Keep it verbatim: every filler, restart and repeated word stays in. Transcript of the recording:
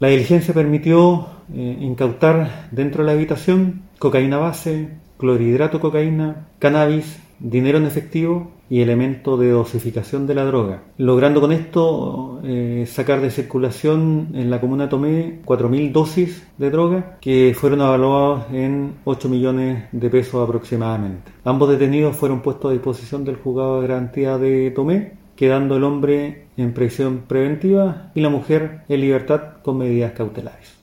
La diligencia permitió eh, incautar dentro de la habitación cocaína base, clorhidrato de cocaína, cannabis, dinero en efectivo y elementos de dosificación de la droga, logrando con esto eh, sacar de circulación en la comuna de Tomé cuatro mil dosis de droga que fueron evaluadas en ocho millones de pesos aproximadamente. Ambos detenidos fueron puestos a disposición del juzgado de garantía de Tomé, quedando el hombre en prisión preventiva y la mujer en libertad con medidas cautelares.